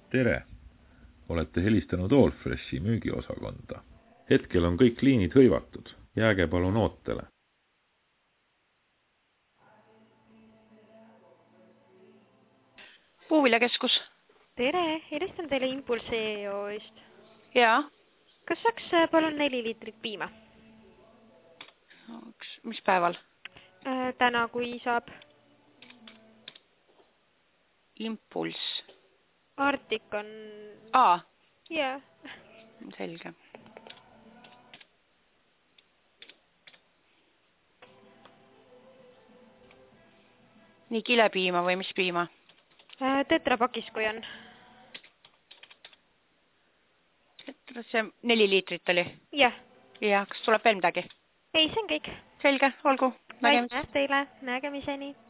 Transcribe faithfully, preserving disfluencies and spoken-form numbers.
Tere! Olete helistanud Allfreshi müügiosakonda. Hetkel on kõik liinid hõivatud. Jääge palun ootele. Puuviljakeskus. Tere, helistan teile Impulse E O-ist. Jaa. Kas saaks palun neli liitrit piima? Mis päeval? Äh, täna, kui saab. Impuls. Artik on... Aa. Jaa. Selge. Nii kilepiima või mis piima? Äh, tetrapakis, kui on. Tetra, see neli liitrit oli? Jah. Ja, kas tuleb veel midagi? Ei, see on kõik. Selge, olgu. Nägemiseni. Aitäh teile. Nägemiseni.